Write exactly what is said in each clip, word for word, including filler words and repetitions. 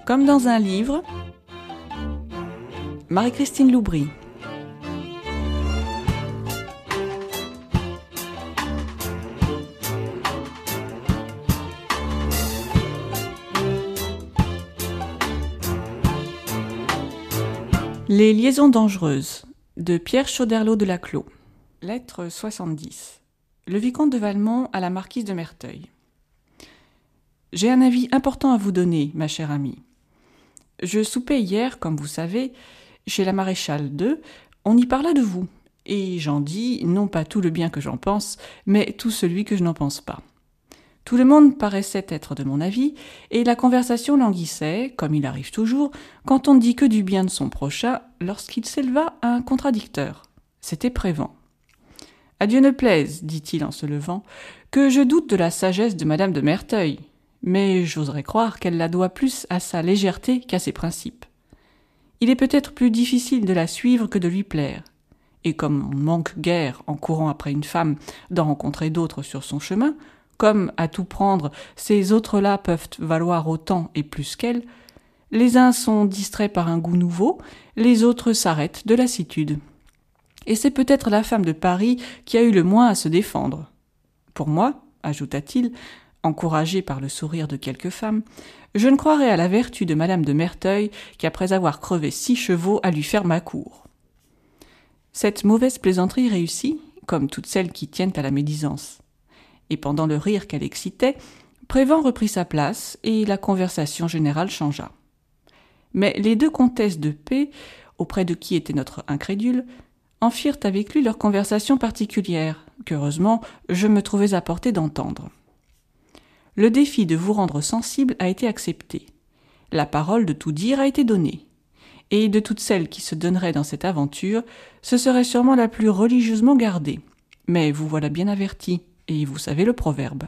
Comme dans un livre, Marie-Christine Loubry. Les liaisons dangereuses de Pierre Choderlos de Laclos. Lettre soixante-dix. Le vicomte de Valmont à la marquise de Merteuil. J'ai un avis important à vous donner, ma chère amie. Je soupais hier, comme vous savez, chez la maréchale deux, on y parla de vous, et j'en dis, non pas tout le bien que j'en pense, mais tout celui que je n'en pense pas. Tout le monde paraissait être de mon avis, et la conversation languissait, comme il arrive toujours, quand on ne dit que du bien de son prochain, lorsqu'il s'éleva à un contradicteur. C'était Prévan. « À Dieu ne plaise, dit-il en se levant, que je doute de la sagesse de madame de Merteuil, mais j'oserais croire qu'elle la doit plus à sa légèreté qu'à ses principes. Il est peut-être plus difficile de la suivre que de lui plaire, et comme on ne manque guère, en courant après une femme, d'en rencontrer d'autres sur son chemin, comme, à tout prendre, ces autres-là peuvent valoir autant et plus qu'elle, les uns sont distraits par un goût nouveau, les autres s'arrêtent de lassitude. Et c'est peut-être la femme de Paris qui a eu le moins à se défendre. Pour moi, ajouta-t-il, encouragé par le sourire de quelques femmes, je ne croirais à la vertu de madame de Merteuil qu'après avoir crevé six chevaux à lui faire ma cour. Cette mauvaise plaisanterie réussit, comme toutes celles qui tiennent à la médisance. Et pendant le rire qu'elle excitait, Prévan reprit sa place et la conversation générale changea. Mais les deux comtesses de P, auprès de qui était notre incrédule, en firent avec lui leur conversation particulière, qu'heureusement je me trouvais à portée d'entendre. Le défi de vous rendre sensible a été accepté. La parole de tout dire a été donnée. Et de toutes celles qui se donneraient dans cette aventure, ce serait sûrement la plus religieusement gardée. Mais vous voilà bien averti, et vous savez le proverbe.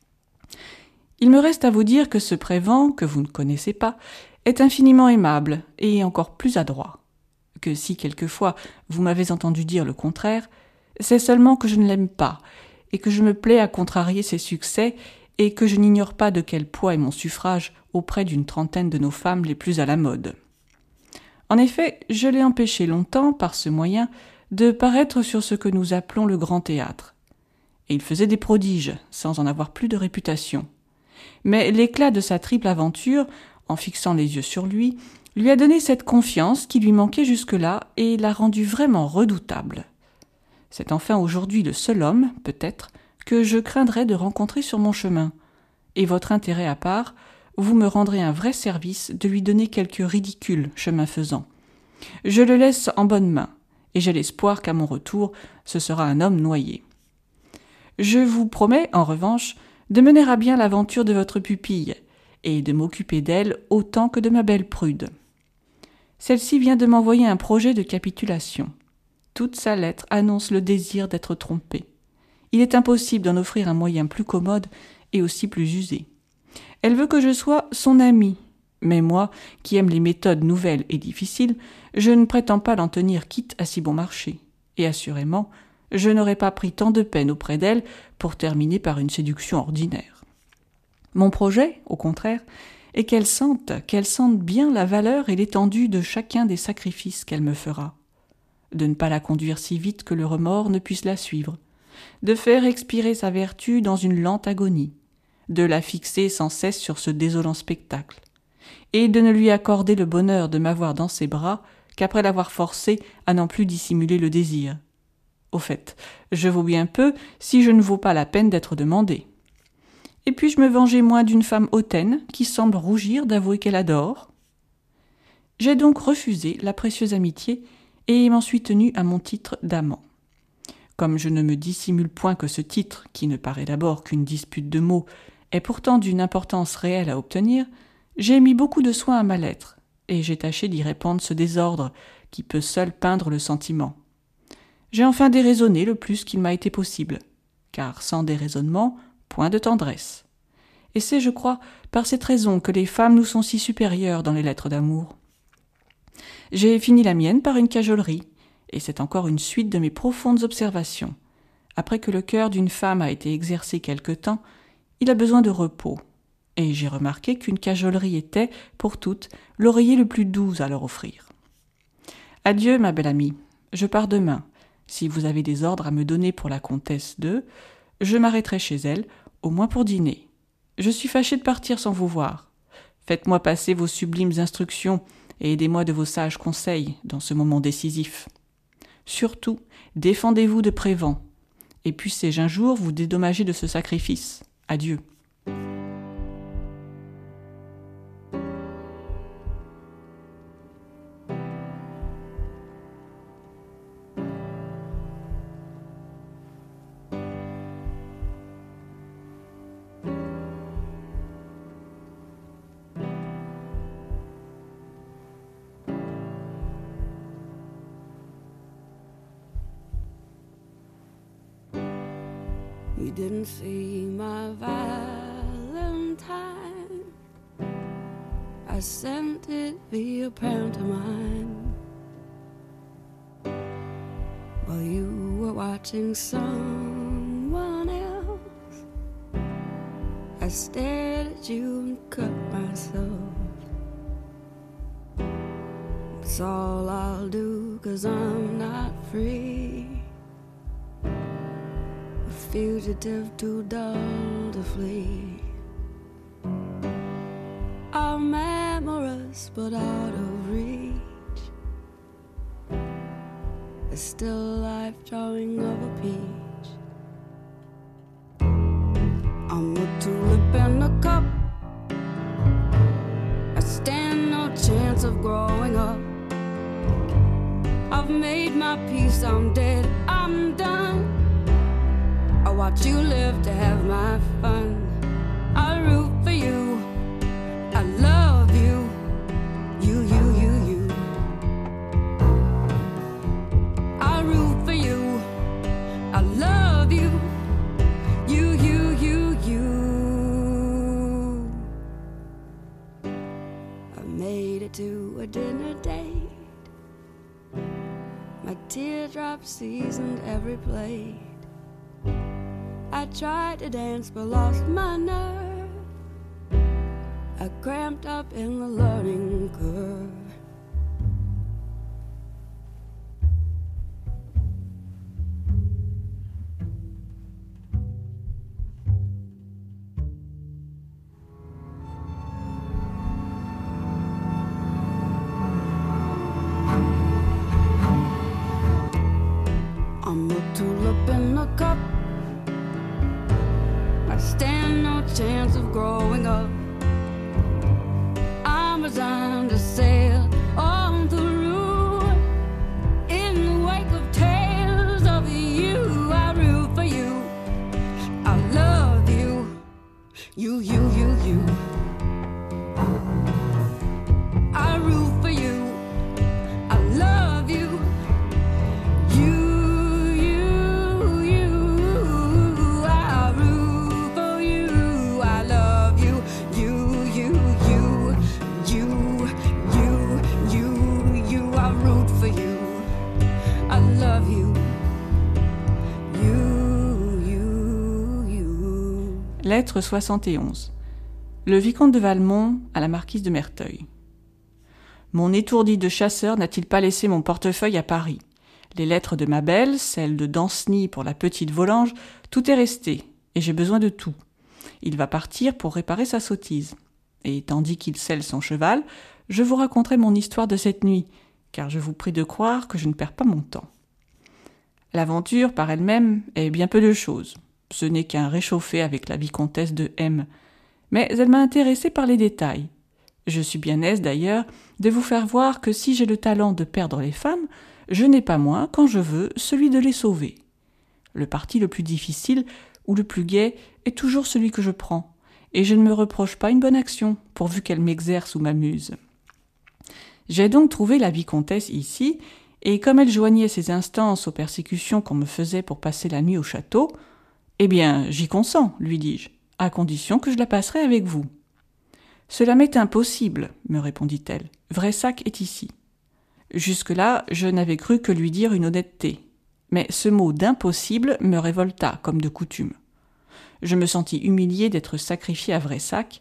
Il me reste à vous dire que ce Prévan, que vous ne connaissez pas, est infiniment aimable et encore plus adroit. Que si quelquefois vous m'avez entendu dire le contraire, c'est seulement que je ne l'aime pas, et que je me plais à contrarier ses succès, et que je n'ignore pas de quel poids est mon suffrage auprès d'une trentaine de nos femmes les plus à la mode. En effet, je l'ai empêché longtemps, par ce moyen, de paraître sur ce que nous appelons le grand théâtre. Et il faisait des prodiges, sans en avoir plus de réputation. Mais l'éclat de sa triple aventure, en fixant les yeux sur lui, lui a donné cette confiance qui lui manquait jusque-là et l'a rendu vraiment redoutable. C'est enfin aujourd'hui le seul homme, peut-être, que je craindrais de rencontrer sur mon chemin. Et votre intérêt à part, vous me rendrez un vrai service de lui donner quelque ridicule chemin faisant. Je le laisse en bonne main, et j'ai l'espoir qu'à mon retour, ce sera un homme noyé. Je vous promets, en revanche, de mener à bien l'aventure de votre pupille, et de m'occuper d'elle autant que de ma belle Prude. Celle-ci vient de m'envoyer un projet de capitulation. Toute sa lettre annonce le désir d'être trompée. Il est impossible d'en offrir un moyen plus commode et aussi plus usé. Elle veut que je sois son amie, mais moi, qui aime les méthodes nouvelles et difficiles, je ne prétends pas l'en tenir quitte à si bon marché. Et assurément, je n'aurais pas pris tant de peine auprès d'elle pour terminer par une séduction ordinaire. Mon projet, au contraire, est qu'elle sente, qu'elle sente bien la valeur et l'étendue de chacun des sacrifices qu'elle me fera. De ne pas la conduire si vite que le remords ne puisse la suivre, de faire expirer sa vertu dans une lente agonie, de la fixer sans cesse sur ce désolant spectacle, et de ne lui accorder le bonheur de m'avoir dans ses bras qu'après l'avoir forcée à n'en plus dissimuler le désir. Au fait, je vaux bien peu si je ne vaux pas la peine d'être demandée. Et puis-je me venger moins d'une femme hautaine qui semble rougir d'avouer qu'elle adore ? J'ai donc refusé la précieuse amitié et m'en suis tenu à mon titre d'amant. Comme je ne me dissimule point que ce titre, qui ne paraît d'abord qu'une dispute de mots, est pourtant d'une importance réelle à obtenir, j'ai mis beaucoup de soin à ma lettre, et j'ai tâché d'y répandre ce désordre qui peut seul peindre le sentiment. J'ai enfin déraisonné le plus qu'il m'a été possible, car sans déraisonnement, point de tendresse. Et c'est, je crois, par cette raison que les femmes nous sont si supérieures dans les lettres d'amour. J'ai fini la mienne par une cajolerie, et c'est encore une suite de mes profondes observations. Après que le cœur d'une femme a été exercé quelque temps, il a besoin de repos. et j'ai remarqué qu'une cajolerie était, pour toutes, l'oreiller le plus doux à leur offrir. « Adieu, ma belle amie, je pars demain. Si vous avez des ordres à me donner pour la comtesse de, je m'arrêterai chez elle, au moins pour dîner. Je suis fâché de partir sans vous voir. Faites-moi passer vos sublimes instructions et aidez-moi de vos sages conseils dans ce moment décisif. Surtout, défendez-vous de Prévan, et puissé-je un jour vous dédommager de ce sacrifice. Adieu. » You didn't see my Valentine. I sent it via pantomime. While you were watching someone else, I stared at you and cut myself. It's all I'll do, 'cause I'm not free. Fugitive too dull to flee. I'm amorous but out of reach. There's still life drawing of a peach. I'm a tulip in a cup. I stand no chance of growing up. I've made my peace, I'm dead, I'm done. I watch you live to have my fun. I root for you, I love you, you, you, you, you. I root for you, I love you, you, you, you, you. I made it to a dinner date. My teardrops seasoned every plate. I tried to dance but lost my nerve. I cramped up in the learning curve. I'm a tulip in a cup. I stand no chance of growing up. I'm resigned to sail on through. In the wake of tales of you, I root for you, I love you, you, you, you, you. I root for you, I love you, you. Lettre soixante et onze. Le vicomte de Valmont à la marquise de Merteuil. Mon étourdi de chasseur n'a-t-il pas laissé mon portefeuille à Paris? Les lettres de ma belle, celles de Danceny pour la petite Volanges, tout est resté, et j'ai besoin de tout. Il va partir pour réparer sa sottise. Et tandis qu'il selle son cheval, je vous raconterai mon histoire de cette nuit, car je vous prie de croire que je ne perds pas mon temps. L'aventure, par elle-même, est bien peu de choses. Ce n'est qu'un réchauffé avec la vicomtesse de M. Mais elle m'a intéressé par les détails. Je suis bien aise, d'ailleurs, de vous faire voir que si j'ai le talent de perdre les femmes, je n'ai pas moins, quand je veux, celui de les sauver. Le parti le plus difficile ou le plus gai est toujours celui que je prends, et je ne me reproche pas une bonne action, pourvu qu'elle m'exerce ou m'amuse. J'ai donc trouvé la vicomtesse ici, et comme elle joignait ses instances aux persécutions qu'on me faisait pour passer la nuit au château, « Eh bien, j'y consens, lui dis-je, à condition que je la passerai avec vous. »« Cela m'est impossible, me répondit-elle. Vraissac est ici. » Jusque-là, je n'avais cru que lui dire une honnêteté. Mais ce mot d'impossible me révolta, comme de coutume. Je me sentis humilié d'être sacrifié à Vraissac,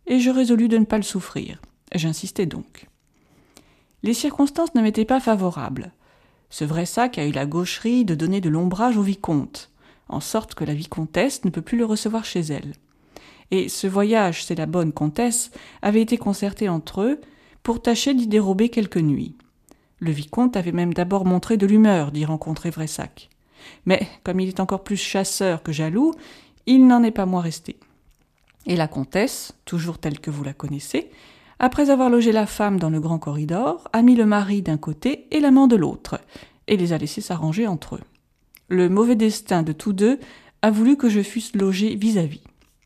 et je résolus de ne pas le souffrir. J'insistai donc. Les circonstances ne m'étaient pas favorables. Ce Vressac a eu la gaucherie de donner de l'ombrage au vicomte, en sorte que la vicomtesse ne peut plus le recevoir chez elle. Et ce voyage, c'est la bonne comtesse, avait été concerté entre eux pour tâcher d'y dérober quelques nuits. Le vicomte avait même d'abord montré de l'humeur d'y rencontrer Vressac. Mais, comme il est encore plus chasseur que jaloux, il n'en est pas moins resté. Et la comtesse, toujours telle que vous la connaissez, après avoir logé la femme dans le grand corridor, a mis le mari d'un côté et l'amant de l'autre, et les a laissés s'arranger entre eux. Le mauvais destin de tous deux a voulu que je fusse logé vis-à-vis.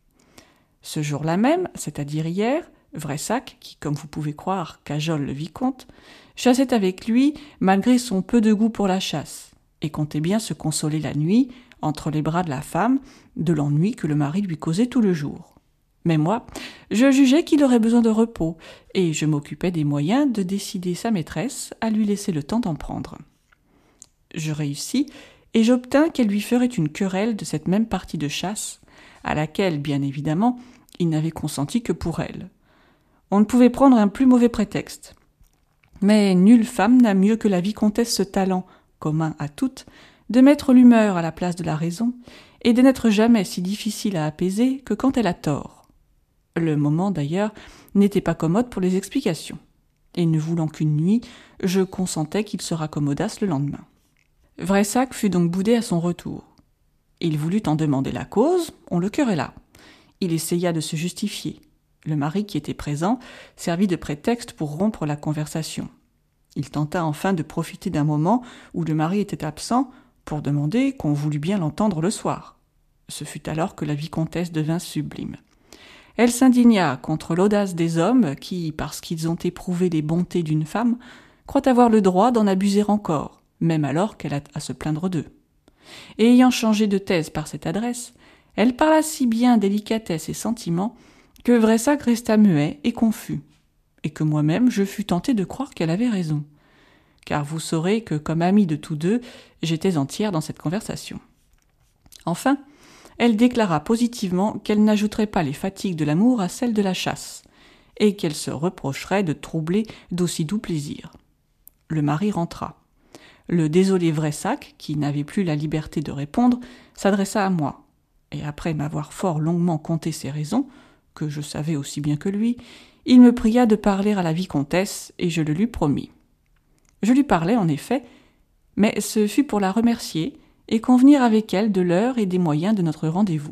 Ce jour-là même, c'est-à-dire hier, Vressac, qui, comme vous pouvez croire, cajole le vicomte, chassait avec lui malgré son peu de goût pour la chasse, et comptait bien se consoler la nuit, entre les bras de la femme, de l'ennui que le mari lui causait tout le jour. Mais moi, je jugeais qu'il aurait besoin de repos, et je m'occupais des moyens de décider sa maîtresse à lui laisser le temps d'en prendre. Je réussis, et j'obtins qu'elle lui ferait une querelle de cette même partie de chasse, à laquelle, bien évidemment, il n'avait consenti que pour elle. On ne pouvait prendre un plus mauvais prétexte. Mais nulle femme n'a mieux que la vicomtesse ce talent, commun à toutes, de mettre l'humeur à la place de la raison, et de n'être jamais si difficile à apaiser que quand elle a tort. Le moment, d'ailleurs, n'était pas commode pour les explications, et ne voulant qu'une nuit, je consentais qu'ils se raccommodassent le lendemain. Vressac fut donc boudé à son retour. Il voulut en demander la cause, on le querella. Il essaya de se justifier. Le mari qui était présent servit de prétexte pour rompre la conversation. Il tenta enfin de profiter d'un moment où le mari était absent pour demander qu'on voulût bien l'entendre le soir. Ce fut alors que la vicomtesse devint sublime. Elle s'indigna contre l'audace des hommes qui, parce qu'ils ont éprouvé les bontés d'une femme, croient avoir le droit d'en abuser encore, même alors qu'elle a à se plaindre d'eux. Et ayant changé de thèse par cette adresse, elle parla si bien délicatesse et sentiment que Vressac resta muet et confus, et que moi-même je fus tenté de croire qu'elle avait raison, car vous saurez que, comme amie de tous deux, j'étais entière dans cette conversation. Enfin, elle déclara positivement qu'elle n'ajouterait pas les fatigues de l'amour à celles de la chasse, et qu'elle se reprocherait de troubler d'aussi doux plaisirs. Le mari rentra. Le désolé Vressac, qui n'avait plus la liberté de répondre, s'adressa à moi, et après m'avoir fort longuement conté ses raisons, que je savais aussi bien que lui, il me pria de parler à la vicomtesse, et je le lui promis. Je lui parlai, en effet, mais ce fut pour la remercier et convenir avec elle de l'heure et des moyens de notre rendez-vous.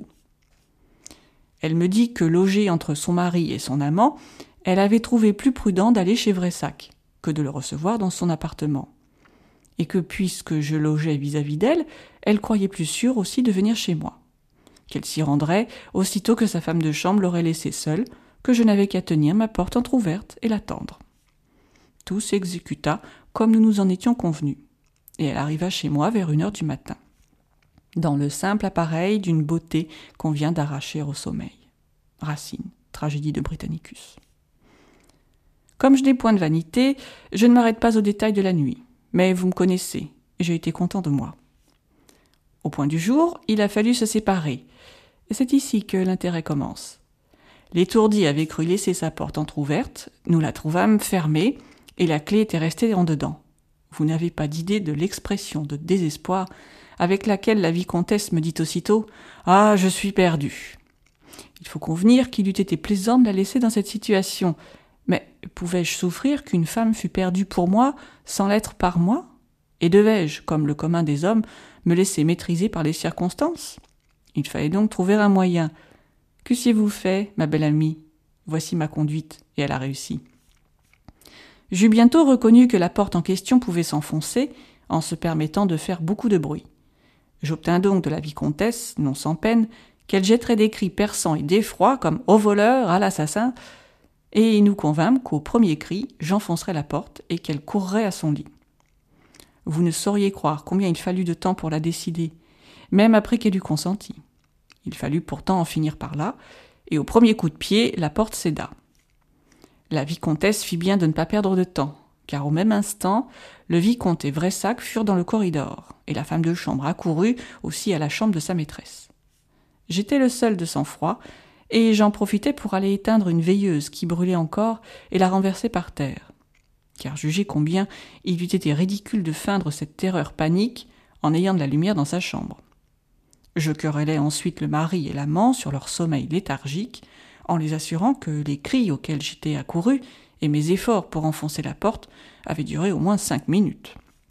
Elle me dit que, logée entre son mari et son amant, elle avait trouvé plus prudent d'aller chez Vressac que de le recevoir dans son appartement, et que, puisque je logeais vis-à-vis d'elle, elle croyait plus sûre aussi de venir chez moi, qu'elle s'y rendrait aussitôt que sa femme de chambre l'aurait laissée seule, que je n'avais qu'à tenir ma porte entr'ouverte et l'attendre. Tout s'exécuta comme nous nous en étions convenus, et elle arriva chez moi vers une heure du matin, dans le simple appareil d'une beauté qu'on vient d'arracher au sommeil. Racine, tragédie de Britannicus. Comme je n'ai point de vanité, je ne m'arrête pas aux détails de la nuit, mais vous me connaissez, et j'ai été content de moi. Au point du jour, il a fallu se séparer, et c'est ici que l'intérêt commence. L'étourdi avait cru laisser sa porte entr'ouverte, nous la trouvâmes fermée, et la clé était restée en dedans. Vous n'avez pas d'idée de l'expression de désespoir avec laquelle la vicomtesse me dit aussitôt « Ah, je suis perdue !» Il faut convenir qu'il eût été plaisant de la laisser dans cette situation, mais pouvais-je souffrir qu'une femme fût perdue pour moi sans l'être par moi? Et devais-je, comme le commun des hommes, me laisser maîtriser par les circonstances? Il fallait donc trouver un moyen. Qu'eussiez-vous fait, ma belle amie? Voici ma conduite, et elle a réussi. J'eus bientôt reconnu que la porte en question pouvait s'enfoncer en se permettant de faire beaucoup de bruit. J'obtins donc de la vicomtesse, non sans peine, qu'elle jetterait des cris perçants et d'effroi comme « au voleur, à l'assassin », et nous convînmes qu'au premier cri, j'enfoncerais la porte et qu'elle courrait à son lit. Vous ne sauriez croire combien il fallut de temps pour la décider, même après qu'elle eût consenti. Il fallut pourtant en finir par là, et au premier coup de pied, la porte céda. La vicomtesse fit bien de ne pas perdre de temps, car au même instant, le vicomte et Vressac furent dans le corridor, et la femme de chambre accourut aussi à la chambre de sa maîtresse. J'étais le seul de sang-froid, et j'en profitais pour aller éteindre une veilleuse qui brûlait encore et la renverser par terre. Car jugez combien il eût été ridicule de feindre cette terreur panique en ayant de la lumière dans sa chambre. Je querellai ensuite le mari et l'amant sur leur sommeil léthargique, en les assurant que les cris auxquels j'étais accouru et mes efforts pour enfoncer la porte avaient duré au moins cinq minutes.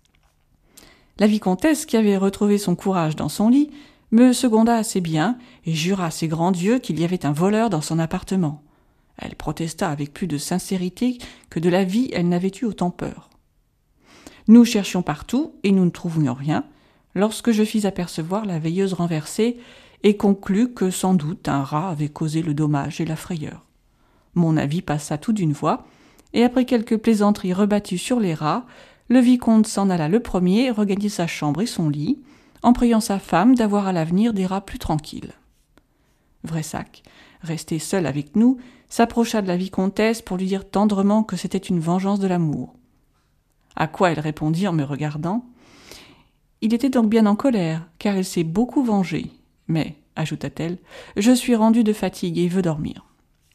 La vicomtesse, qui avait retrouvé son courage dans son lit, me seconda assez bien et jura ses grands dieux qu'il y avait un voleur dans son appartement. Elle protesta avec plus de sincérité que de la vie elle n'avait eu autant peur. Nous cherchions partout et nous ne trouvions rien, lorsque je fis apercevoir la veilleuse renversée et conclus que sans doute un rat avait causé le dommage et la frayeur. Mon avis passa tout d'une voix, et après quelques plaisanteries rebattues sur les rats, le vicomte s'en alla le premier regagner sa chambre et son lit, en priant sa femme d'avoir à l'avenir des rats plus tranquilles. Vressac, resté seul avec nous, s'approcha de la vicomtesse pour lui dire tendrement que c'était une vengeance de l'amour. À quoi elle répondit en me regardant « Il était donc bien en colère, car elle s'est beaucoup vengée. Mais, ajouta-t-elle, je suis rendue de fatigue et veux dormir. »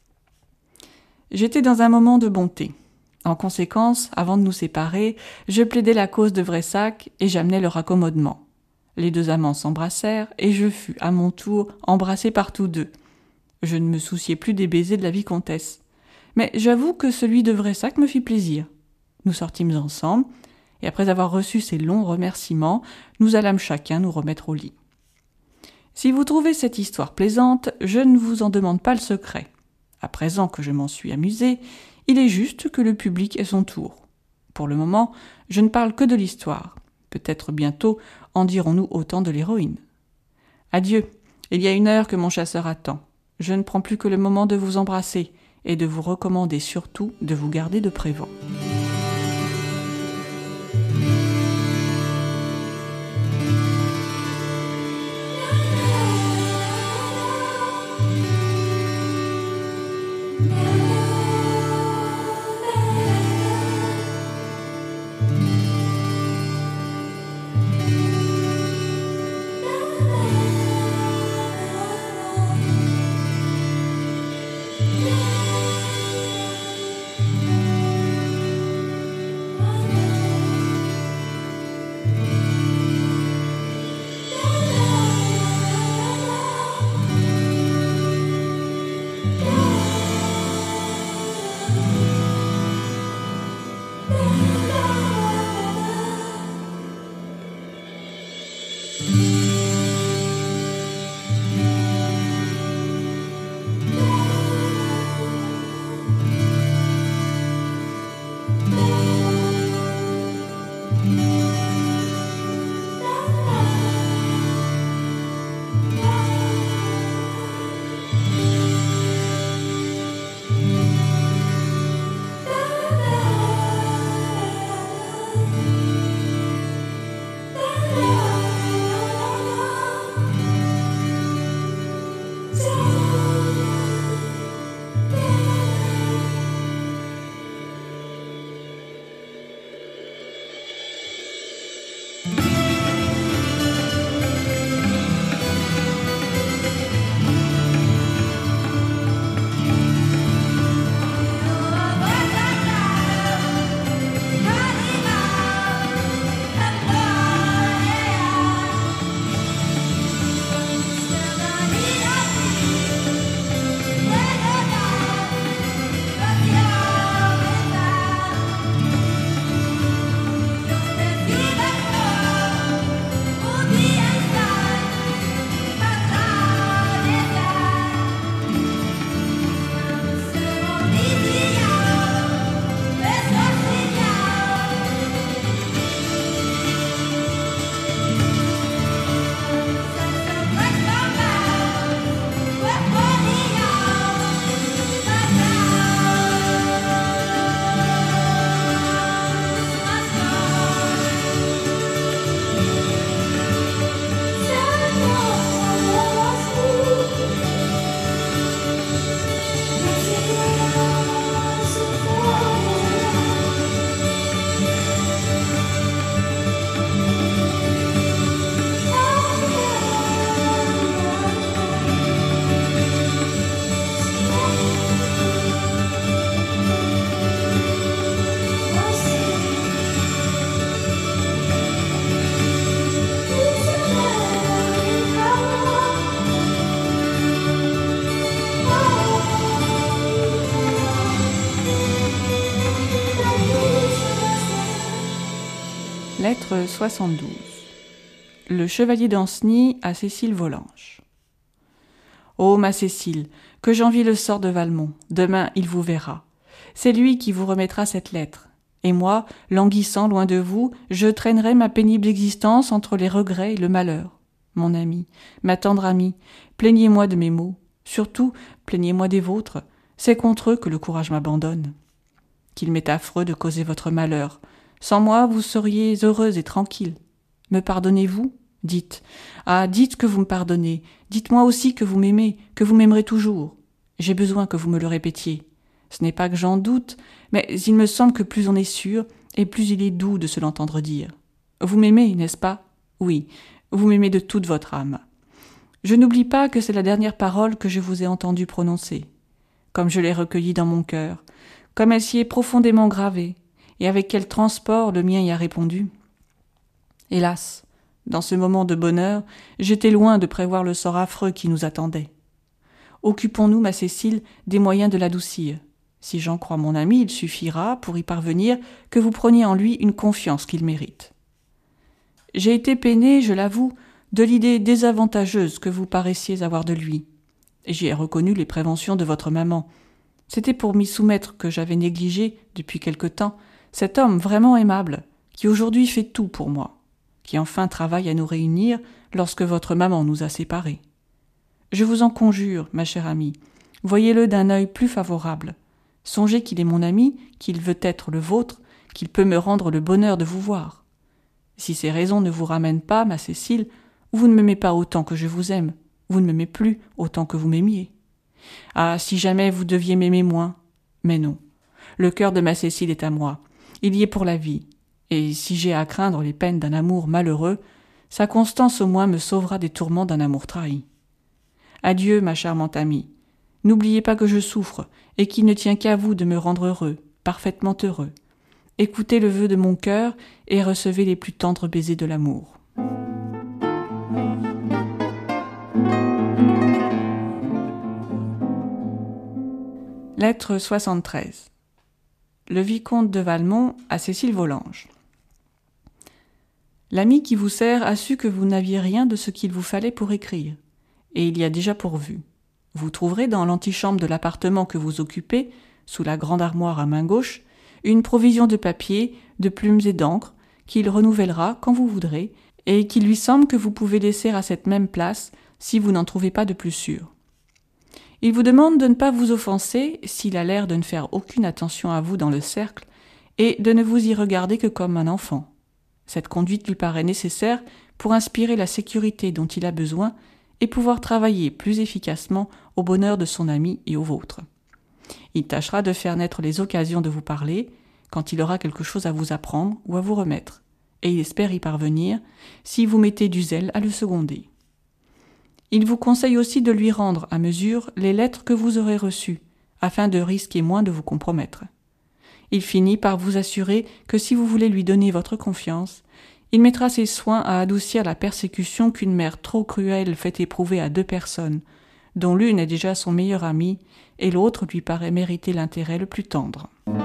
J'étais dans un moment de bonté. En conséquence, avant de nous séparer, je plaidai la cause de Vressac et j'amenai le raccommodement. Les deux amants s'embrassèrent et je fus, à mon tour, embrassé par tous deux. Je ne me souciais plus des baisers de la vicomtesse. Mais j'avoue que celui de Vressac me fit plaisir. Nous sortîmes ensemble, et après avoir reçu ces longs remerciements, nous allâmes chacun nous remettre au lit. Si vous trouvez cette histoire plaisante, je ne vous en demande pas le secret. À présent que je m'en suis amusé, il est juste que le public ait son tour. Pour le moment, je ne parle que de l'histoire. Peut-être bientôt en dirons-nous autant de l'héroïne. Adieu, il y a une heure que mon chasseur attend. Je ne prends plus que le moment de vous embrasser et de vous recommander surtout de vous garder de prévent. Lettre soixante-douze. Le chevalier d'Ancenis à Cécile Volanges. Ô ma Cécile, que j'envie le sort de Valmont. Demain, il vous verra. C'est lui qui vous remettra cette lettre. Et moi, languissant loin de vous, je traînerai ma pénible existence entre les regrets et le malheur. Mon ami, ma tendre amie, plaignez-moi de mes maux. Surtout, plaignez-moi des vôtres. C'est contre eux que le courage m'abandonne. Qu'il m'est affreux de causer votre malheur. Sans moi, vous seriez heureuse et tranquille. Me pardonnez-vous ? Dites. Ah, dites que vous me pardonnez. Dites-moi aussi que vous m'aimez, que vous m'aimerez toujours. J'ai besoin que vous me le répétiez. Ce n'est pas que j'en doute, mais il me semble que plus on est sûr, et plus il est doux de se l'entendre dire. Vous m'aimez, n'est-ce pas ? Oui, vous m'aimez de toute votre âme. Je n'oublie pas que c'est la dernière parole que je vous ai entendu prononcer. Comme je l'ai recueillie dans mon cœur, comme elle s'y est profondément gravée, et avec quel transport le mien y a répondu. Hélas, dans ce moment de bonheur, j'étais loin de prévoir le sort affreux qui nous attendait. Occupons-nous, ma Cécile, des moyens de l'adoucir. Si j'en crois mon ami, il suffira, pour y parvenir, que vous preniez en lui une confiance qu'il mérite. J'ai été peinée, je l'avoue, de l'idée désavantageuse que vous paraissiez avoir de lui. J'y ai reconnu les préventions de votre maman. C'était pour m'y soumettre que j'avais négligé, depuis quelque temps, cet homme vraiment aimable, qui aujourd'hui fait tout pour moi, qui enfin travaille à nous réunir lorsque votre maman nous a séparés. Je vous en conjure, ma chère amie, voyez-le d'un œil plus favorable. Songez qu'il est mon ami, qu'il veut être le vôtre, qu'il peut me rendre le bonheur de vous voir. Si ces raisons ne vous ramènent pas, ma Cécile, vous ne m'aimez pas autant que je vous aime, vous ne m'aimez plus autant que vous m'aimiez. Ah, si jamais vous deviez m'aimer moins. Mais non, le cœur de ma Cécile est à moi, il y est pour la vie, et si j'ai à craindre les peines d'un amour malheureux, sa constance au moins me sauvera des tourments d'un amour trahi. Adieu, ma charmante amie. N'oubliez pas que je souffre, et qu'il ne tient qu'à vous de me rendre heureux, parfaitement heureux. Écoutez le vœu de mon cœur, et recevez les plus tendres baisers de l'amour. Lettre soixante-treize. Le vicomte de Valmont à Cécile Volanges. L'ami qui vous sert a su que vous n'aviez rien de ce qu'il vous fallait pour écrire, et il y a déjà pourvu. Vous trouverez dans l'antichambre de l'appartement que vous occupez, sous la grande armoire à main gauche, une provision de papier, de plumes et d'encre, qu'il renouvellera quand vous voudrez, et qu'il lui semble que vous pouvez laisser à cette même place si vous n'en trouvez pas de plus sûr. Il vous demande de ne pas vous offenser s'il a l'air de ne faire aucune attention à vous dans le cercle, et de ne vous y regarder que comme un enfant. Cette conduite lui paraît nécessaire pour inspirer la sécurité dont il a besoin et pouvoir travailler plus efficacement au bonheur de son ami et au vôtre. Il tâchera de faire naître les occasions de vous parler quand il aura quelque chose à vous apprendre ou à vous remettre, et il espère y parvenir si vous mettez du zèle à le seconder. Il vous conseille aussi de lui rendre à mesure les lettres que vous aurez reçues, afin de risquer moins de vous compromettre. Il finit par vous assurer que si vous voulez lui donner votre confiance, il mettra ses soins à adoucir la persécution qu'une mère trop cruelle fait éprouver à deux personnes, dont l'une est déjà son meilleur ami et l'autre lui paraît mériter l'intérêt le plus tendre.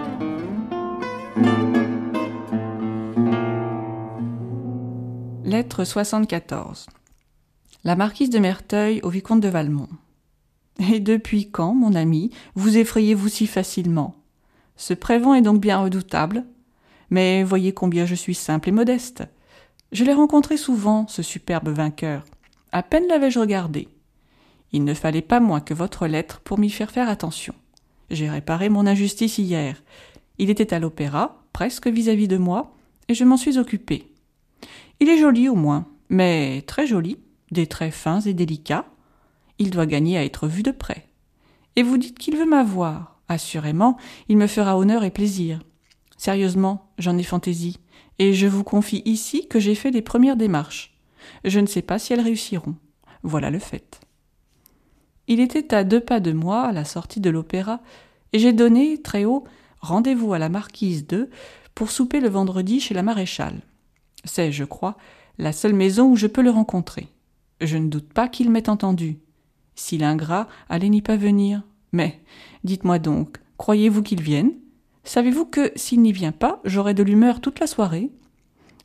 Lettre soixante-quatorze. La marquise de Merteuil au vicomte de Valmont. Et depuis quand, mon ami, vous effrayez-vous si facilement ? Ce prévent est donc bien redoutable. Mais voyez combien je suis simple et modeste. Je l'ai rencontré souvent, ce superbe vainqueur. À peine l'avais-je regardé. Il ne fallait pas moins que votre lettre pour m'y faire faire attention. J'ai réparé mon injustice hier. Il était à l'opéra, presque vis-à-vis de moi, et je m'en suis occupé. Il est joli au moins, mais très joli, des traits fins et délicats. Il doit gagner à être vu de près. Et vous dites qu'il veut m'avoir. Assurément, il me fera honneur et plaisir. Sérieusement, j'en ai fantaisie, et je vous confie ici que j'ai fait les premières démarches. Je ne sais pas si elles réussiront. Voilà le fait. Il était à deux pas de moi, à la sortie de l'opéra, et j'ai donné, très haut, rendez-vous à la marquise de pour souper le vendredi chez la maréchale. C'est, je crois, la seule maison où je peux le rencontrer. Je ne doute pas qu'il m'ait entendu. Si l'ingrat allait n'y pas venir. Mais, dites-moi donc, croyez-vous qu'il vienne ? Savez-vous que, s'il n'y vient pas, j'aurai de l'humeur toute la soirée ?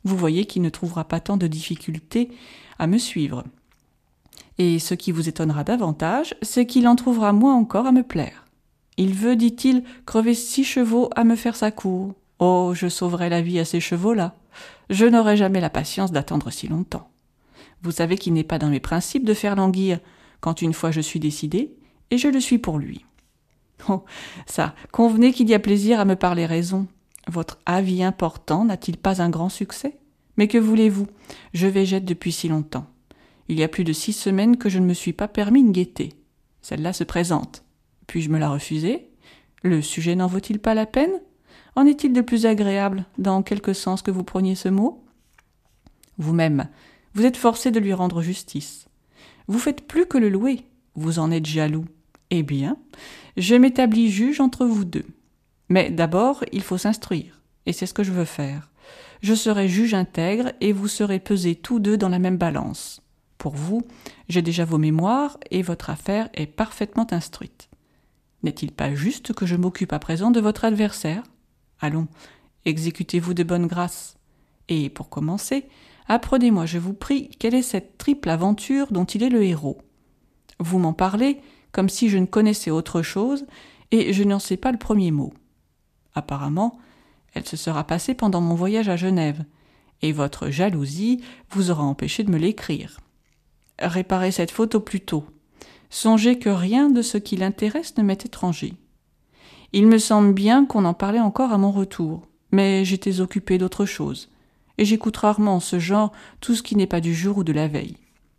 vous voyez qu'il ne trouvera pas tant de difficultés à me suivre. Et ce qui vous étonnera davantage, c'est qu'il en trouvera moins encore à me plaire. Il veut, dit-il, crever six chevaux à me faire sa cour. Oh, je sauverai la vie à ces chevaux-là. Je n'aurai jamais la patience d'attendre si longtemps. Vous savez qu'il n'est pas dans mes principes de faire languir, quand une fois je suis décidée, et je le suis pour lui. Oh, ça, convenez qu'il y a plaisir à me parler raison. Votre avis important n'a-t-il pas un grand succès? Mais que voulez-vous? Je végète depuis si longtemps. Il y a plus de six semaines que je ne me suis pas permis une gaieté. Celle-là se présente. Puis-je me la refuser? Le sujet n'en vaut-il pas la peine? En est-il de plus agréable, dans quelque sens que vous preniez ce mot? Vous-même, vous êtes forcé de lui rendre justice. Vous faites plus que le louer, vous en êtes jaloux. Eh bien, je m'établis juge entre vous deux. Mais d'abord, il faut s'instruire, et c'est ce que je veux faire. Je serai juge intègre, et vous serez pesés tous deux dans la même balance. Pour vous, j'ai déjà vos mémoires, et votre affaire est parfaitement instruite. N'est-il pas juste que je m'occupe à présent de votre adversaire? Allons, exécutez-vous de bonne grâce. Et pour commencer, apprenez-moi, je vous prie, quelle est cette triple aventure dont il est le héros. Vous m'en parlez comme si je ne connaissais autre chose, et je n'en sais pas le premier mot. Apparemment, elle se sera passée pendant mon voyage à Genève, et votre jalousie vous aura empêché de me l'écrire. Réparez cette faute au plus tôt. Songez que rien de ce qui l'intéresse ne m'est étranger. Il me semble bien qu'on en parlait encore à mon retour, mais j'étais occupé d'autre chose, et j'écoute rarement en ce genre tout ce qui n'est pas du jour ou de la veille.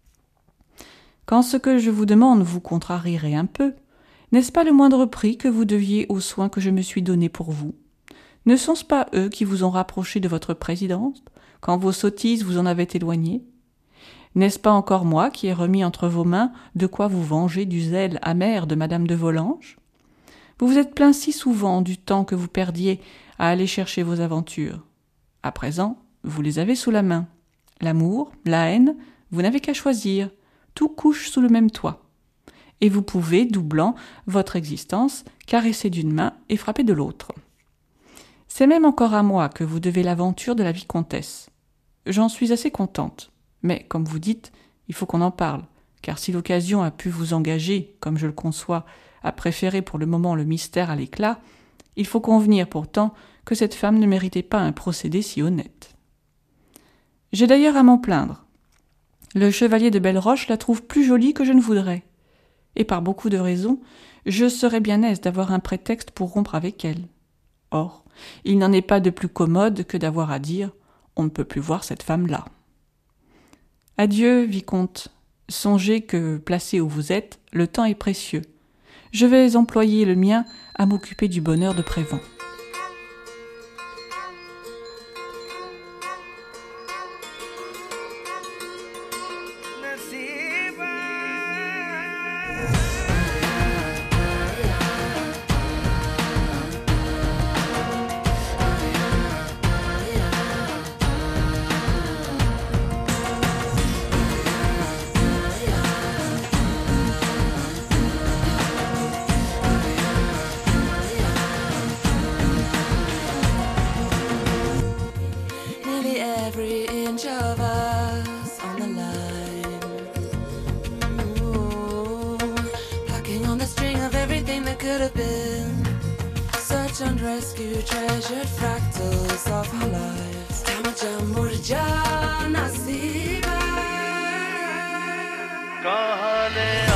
Quand ce que je vous demande vous contrarierait un peu, n'est-ce pas le moindre prix que vous deviez aux soins que je me suis donnés pour vous? Ne sont-ce pas eux qui vous ont rapproché de votre présidence, quand vos sottises vous en avaient éloigné? N'est-ce pas encore moi qui ai remis entre vos mains de quoi vous venger du zèle amer de madame de Volanges? Vous vous êtes plaint si souvent du temps que vous perdiez à aller chercher vos aventures. À présent, vous les avez sous la main. L'amour, la haine, vous n'avez qu'à choisir. Tout couche sous le même toit. Et vous pouvez, doublant votre existence, caresser d'une main et frapper de l'autre. C'est même encore à moi que vous devez l'aventure de la vicomtesse. J'en suis assez contente. Mais, comme vous dites, il faut qu'on en parle, car si l'occasion a pu vous engager, comme je le conçois, à préférer pour le moment le mystère à l'éclat, il faut convenir pourtant que cette femme ne méritait pas un procédé si honnête. J'ai d'ailleurs à m'en plaindre. Le chevalier de Belleroche la trouve plus jolie que je ne voudrais. Et par beaucoup de raisons, je serais bien aise d'avoir un prétexte pour rompre avec elle. Or, il n'en est pas de plus commode que d'avoir à dire « on ne peut plus voir cette femme-là ». Adieu, vicomte. Songez que, placé où vous êtes, le temps est précieux. Je vais employer le mien à m'occuper du bonheur de Prévan. Every inch of us on the line. Ooh, plucking on the string of everything that could have been. Such unrescued, treasured fractals of our lives. Tamajam Murja Nasiba.